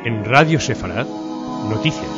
En Radio Sefarad, noticias.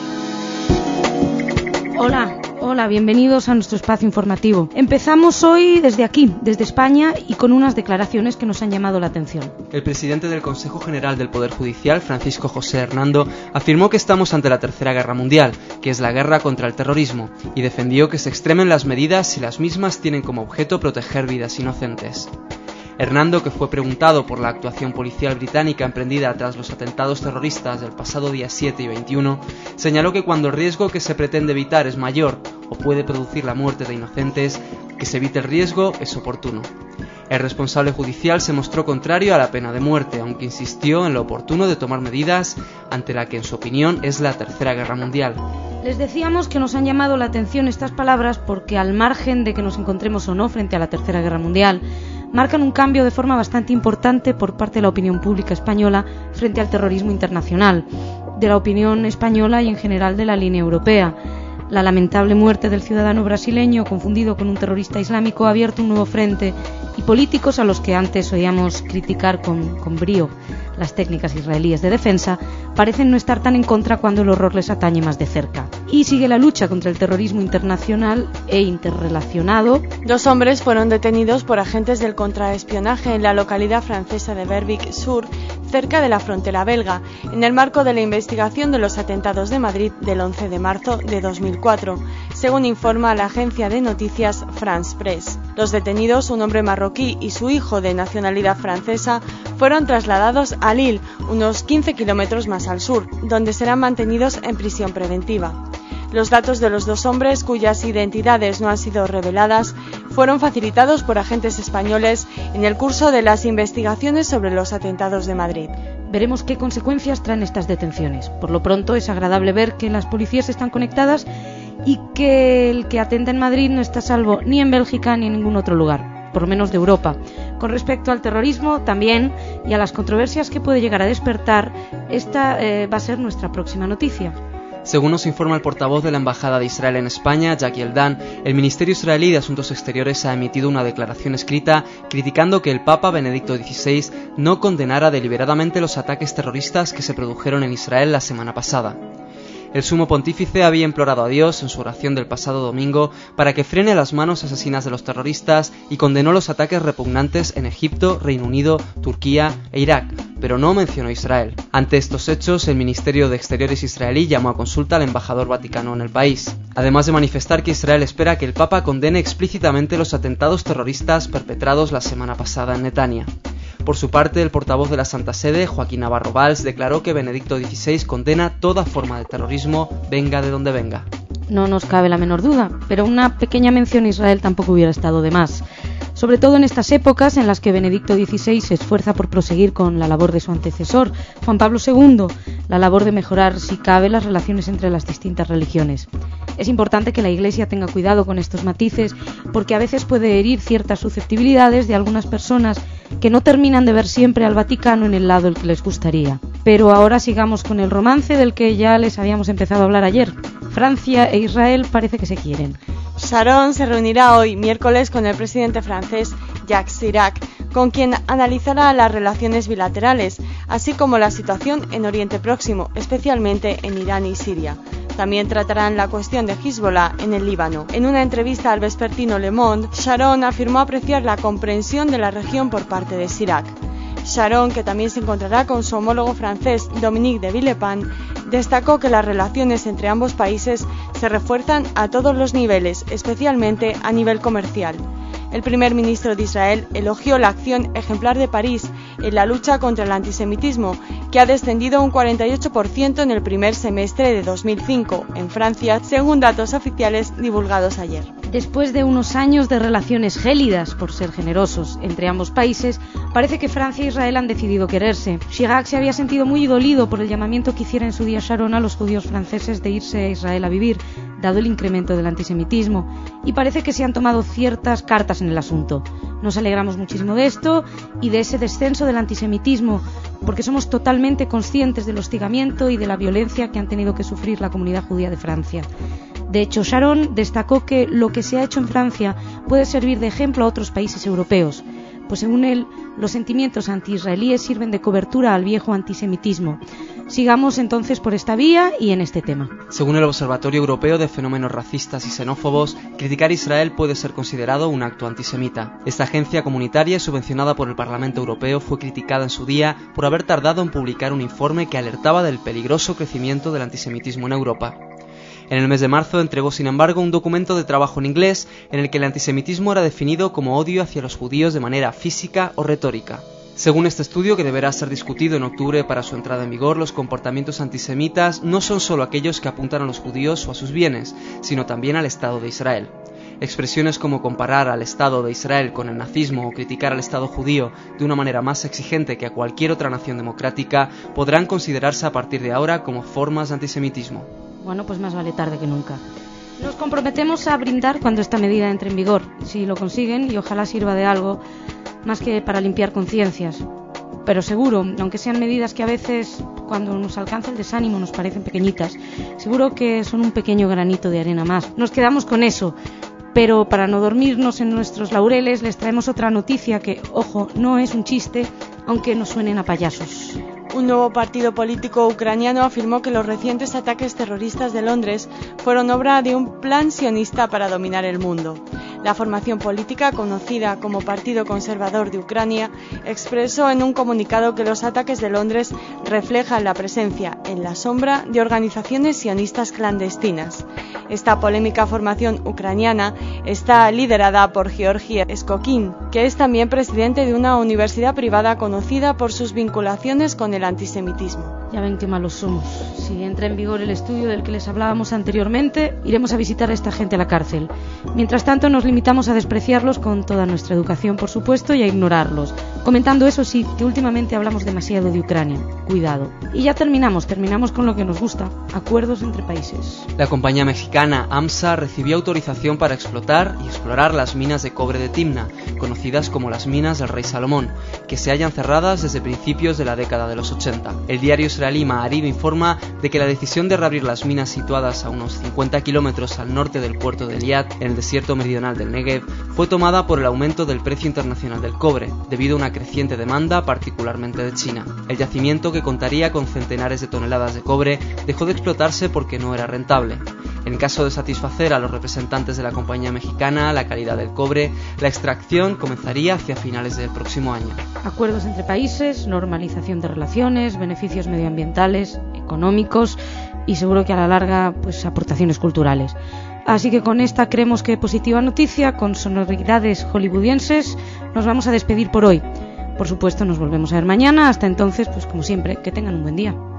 Hola, bienvenidos a nuestro espacio informativo. Empezamos hoy desde aquí, desde España, y con unas declaraciones que nos han llamado la atención. El presidente del Consejo General del Poder Judicial, Francisco José Hernando, afirmó que estamos ante la Tercera Guerra Mundial, que es la guerra contra el terrorismo, y defendió que se extremen las medidas si las mismas tienen como objeto proteger vidas inocentes. Hernando, que fue preguntado por la actuación policial británica emprendida tras los atentados terroristas del pasado día 7 y 21, señaló que cuando el riesgo que se pretende evitar es mayor o puede producir la muerte de inocentes, que se evite el riesgo es oportuno. El responsable judicial se mostró contrario a la pena de muerte, aunque insistió en lo oportuno de tomar medidas ante la que, en su opinión, es la Tercera Guerra Mundial. Les decíamos que nos han llamado la atención estas palabras porque, al margen de que nos encontremos o no frente a la Tercera Guerra Mundial, marcan un cambio de forma bastante importante por parte de la opinión pública española frente al terrorismo internacional, de la opinión española y en general de la línea europea. La lamentable muerte del ciudadano brasileño, confundido con un terrorista islámico, ha abierto un nuevo frente, y políticos a los que antes oíamos criticar con brío las técnicas israelíes de defensa parecen no estar tan en contra cuando el horror les atañe más de cerca. Y sigue la lucha contra el terrorismo internacional e interrelacionado. 2 hombres fueron detenidos por agentes del contraespionaje en la localidad francesa de Verviers-sur, cerca de la frontera belga, en el marco de la investigación de los atentados de Madrid del 11 de marzo de 2004, según informa la agencia de noticias France Press. Los detenidos, un hombre marroquí y su hijo de nacionalidad francesa, fueron trasladados a Lille, unos 15 kilómetros más al sur, donde serán mantenidos en prisión preventiva. Los datos de los 2 hombres, cuyas identidades no han sido reveladas, fueron facilitados por agentes españoles en el curso de las investigaciones sobre los atentados de Madrid. Veremos qué consecuencias traen estas detenciones. Por lo pronto, es agradable ver que las policías están conectadas y que el que atenta en Madrid no está a salvo ni en Bélgica ni en ningún otro lugar, por lo menos de Europa. Con respecto al terrorismo también, y a las controversias que puede llegar a despertar, esta va a ser nuestra próxima noticia. Según nos informa el portavoz de la Embajada de Israel en España, Jackie Eldan, el Ministerio Israelí de Asuntos Exteriores ha emitido una declaración escrita criticando que el Papa Benedicto XVI no condenara deliberadamente los ataques terroristas que se produjeron en Israel la semana pasada. El sumo pontífice había implorado a Dios en su oración del pasado domingo para que frene las manos asesinas de los terroristas y condenó los ataques repugnantes en Egipto, Reino Unido, Turquía e Irak, pero no mencionó Israel. Ante estos hechos, el Ministerio de Exteriores israelí llamó a consulta al embajador vaticano en el país, además de manifestar que Israel espera que el Papa condene explícitamente los atentados terroristas perpetrados la semana pasada en Netanya. Por su parte, el portavoz de la Santa Sede, Joaquín Navarro Valls, declaró que Benedicto XVI condena toda forma de terrorismo, venga de donde venga. No nos cabe la menor duda, pero una pequeña mención a Israel tampoco hubiera estado de más. Sobre todo en estas épocas en las que Benedicto XVI se esfuerza por proseguir con la labor de su antecesor, Juan Pablo II, la labor de mejorar, si cabe, las relaciones entre las distintas religiones. Es importante que la Iglesia tenga cuidado con estos matices, porque a veces puede herir ciertas susceptibilidades de algunas personas que no terminan de ver siempre al Vaticano en el lado el que les gustaría. Pero ahora sigamos con el romance del que ya les habíamos empezado a hablar ayer. Francia e Israel parece que se quieren. Sharon se reunirá hoy, miércoles, con el presidente francés Jacques Chirac, con quien analizará las relaciones bilaterales, así como la situación en Oriente Próximo, especialmente en Irán y Siria. También tratarán la cuestión de Hezbollah en el Líbano. En una entrevista al vespertino Le Monde, Sharon afirmó apreciar la comprensión de la región por parte de Chirac. Sharon, que también se encontrará con su homólogo francés Dominique de Villepin, destacó que las relaciones entre ambos países se refuerzan a todos los niveles, especialmente a nivel comercial. El primer ministro de Israel elogió la acción ejemplar de París en la lucha contra el antisemitismo, que ha descendido un 48% en el primer semestre de 2005 en Francia, según datos oficiales divulgados ayer. Después de unos años de relaciones gélidas, por ser generosos, entre ambos países, parece que Francia e Israel han decidido quererse. Chirac se había sentido muy dolido por el llamamiento que hiciera en su día Sharon a los judíos franceses de irse a Israel a vivir, dado el incremento del antisemitismo, y parece que se han tomado ciertas cartas en el asunto. Nos alegramos muchísimo de esto y de ese descenso del antisemitismo, porque somos totalmente conscientes del hostigamiento y de la violencia que han tenido que sufrir la comunidad judía de Francia. De hecho, Sharon destacó que lo que se ha hecho en Francia puede servir de ejemplo a otros países europeos, pues según él, los sentimientos anti-israelíes sirven de cobertura al viejo antisemitismo. Sigamos entonces por esta vía y en este tema. Según el Observatorio Europeo de Fenómenos Racistas y Xenófobos, criticar a Israel puede ser considerado un acto antisemita. Esta agencia comunitaria, subvencionada por el Parlamento Europeo, fue criticada en su día por haber tardado en publicar un informe que alertaba del peligroso crecimiento del antisemitismo en Europa. En el mes de marzo entregó, sin embargo, un documento de trabajo en inglés en el que el antisemitismo era definido como odio hacia los judíos de manera física o retórica. Según este estudio, que deberá ser discutido en octubre para su entrada en vigor, los comportamientos antisemitas no son solo aquellos que apuntan a los judíos o a sus bienes, sino también al Estado de Israel. Expresiones como comparar al Estado de Israel con el nazismo o criticar al Estado judío de una manera más exigente que a cualquier otra nación democrática podrán considerarse a partir de ahora como formas de antisemitismo. Bueno, pues más vale tarde que nunca. Nos comprometemos a brindar cuando esta medida entre en vigor, si lo consiguen, y ojalá sirva de algo, más que para limpiar conciencias. Pero seguro, aunque sean medidas que a veces, cuando nos alcanza el desánimo, nos parecen pequeñitas, seguro que son un pequeño granito de arena más. Nos quedamos con eso. Pero para no dormirnos en nuestros laureles, les traemos otra noticia que, ojo, no es un chiste, aunque nos suenen a payasos. Un nuevo partido político ucraniano afirmó que los recientes ataques terroristas de Londres fueron obra de un plan sionista para dominar el mundo. La formación política, conocida como Partido Conservador de Ucrania, expresó en un comunicado que los ataques de Londres reflejan la presencia, en la sombra, de organizaciones sionistas clandestinas. Esta polémica formación ucraniana está liderada por Georgi Skokin, que es también presidente de una universidad privada conocida por sus vinculaciones con el antisemitismo. Ya ven qué malos somos. Si entra en vigor el estudio del que les hablábamos anteriormente, iremos a visitar a esta gente a la cárcel. Mientras tanto, nos limitamos a despreciarlos con toda nuestra educación, por supuesto, y a ignorarlos. Comentando eso sí, que últimamente hablamos demasiado de Ucrania. Cuidado. Y ya terminamos con lo que nos gusta, acuerdos entre países. La compañía mexicana AMSA recibió autorización para explotar y explorar las minas de cobre de Timna, conocidas como las minas del Rey Salomón, que se hallan cerradas desde principios de la década de los 80. El diario israelí Ma'ariv informa de que la decisión de reabrir las minas situadas a unos 50 kilómetros al norte del puerto de Eilat, en el desierto meridional del Negev, fue tomada por el aumento del precio internacional del cobre, debido a una creciente demanda, particularmente de China. El yacimiento, que contaría con centenares de toneladas de cobre, dejó de explotarse porque no era rentable. En caso de satisfacer a los representantes de la compañía mexicana la calidad del cobre, la extracción comenzaría hacia finales del próximo año. Acuerdos entre países, normalización de relaciones, beneficios medioambientales, económicos y seguro que a la larga, pues aportaciones culturales. Así que con esta creemos que positiva noticia, con sonoridades hollywoodienses, nos vamos a despedir por hoy. Por supuesto, nos volvemos a ver mañana. Hasta entonces, pues como siempre, que tengan un buen día.